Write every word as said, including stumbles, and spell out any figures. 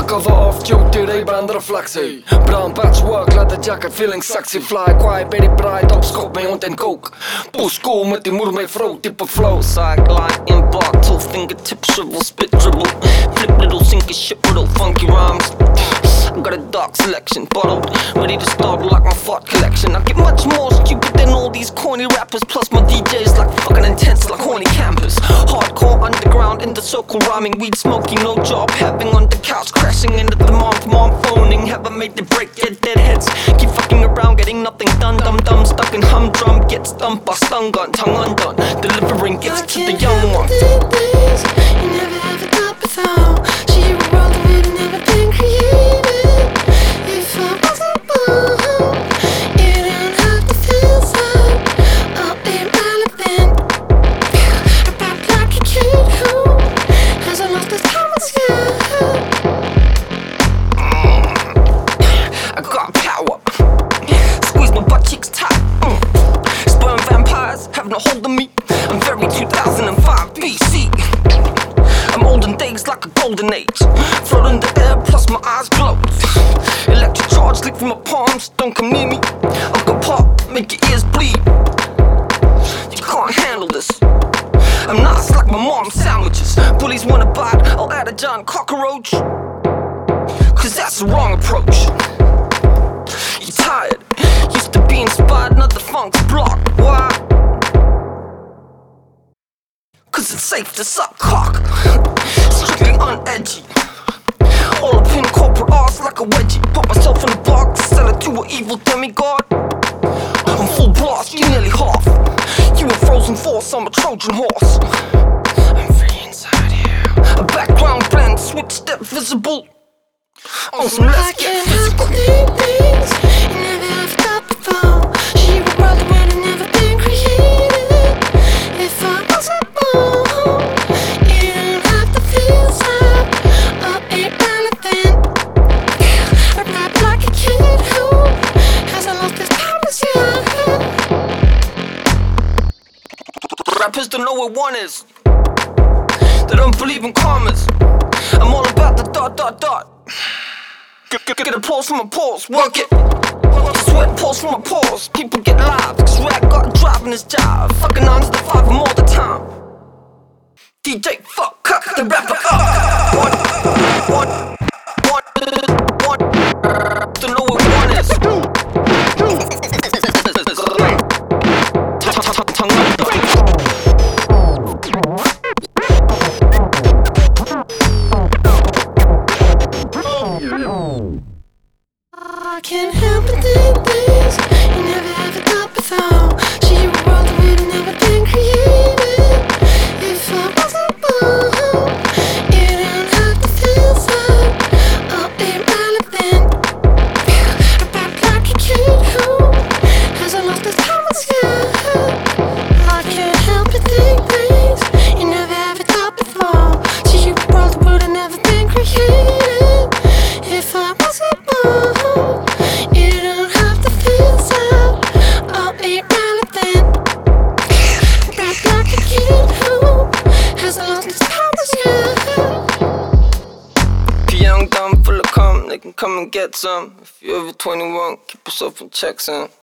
cover off joke till they band reflectie. Brown patchwork, leather jacket, feeling sexy. Fly quiet bij die bride, op schop mee hond en coke. Poes cool met die moeder mee vrouw, type flow. Sideline in bar, two fingertips, shrivel, spit dribble. Flip little sinky shit with all funky rhymes. I got a dark selection, bottled, ready to start like my fart collection. I get much more stupid than all these corny rappers. Plus my D J's like fucking intense, like horny campers. Hardcore underground in the circle rhyming, weed smoking, no job having, on the couch crashing into the mom, mom phoning. Have I made the break, get dead heads. Keep fucking around, getting nothing done. Dumb dumb, stuck in humdrum, get stumped by stun gun, tongue undone. Delivering gifts to the young ones. You never have a thought before. She would roll the wood and never been created. If I wasn't born, you don't have to feel sad or irrelevant. About like a kid who hasn't lost his powers yet. I got power. Squeeze my butt cheeks tight. Mm. Sperm vampires have no hold on me. I'm very two thousand five B C. I'm olden days like a golden age. Float in the air, plus my eyes glow. Electric charge leak from my palms. Don't come near me. I'll go pop, make your ears bleed. You can't handle this. I'm nice like my mom's sandwiches. Bullies wanna bite, I'll add a giant cockroach. Cause that's the wrong approach. You tired, used to be inspired, not the funk's block. Why? Cause it's safe to suck cock. Strictly unedgy. All up in corporate arts like a wedgie. Put myself in a box, sell it to an evil demigod. I'm full blast, you nearly half. You a frozen force, I'm a Trojan horse. I'm free inside here. A background blend, switch step visible. On some let's get physical. Things you never have thought before. She would roll the wood and never been created. If I wasn't born, you don't have to feel sad or irrelevant. I rap like a kid who hasn't lost his powers yet. Rappers don't know what one is. They don't believe in commas. I'm all about the dot dot dot. Get, get, get applause from my pores, work it. Sweat pours from my pores. People get live, cause rap got driving his job. Fucking nine to the five, I'm all the time. D J, fuck, cut the rapper up. One, one, one, one. Don't know what one is. I can't help but think things you never have thought before. She would roll the wood and never been created. If I wasn't born, you don't have to feel sad or irrelevant. About like a kid who hasn't lost his powers yet. I can't help but think things you never have thought before. She would roll the wood and never been created. If I wasn't born, you don't have to feel sad or irrelevant. Rap like a kid who hasn't lost his powers yet. If you're young, dumb, full of cum, they can come and get some. If you're over twenty-one, keep yourself in check, son.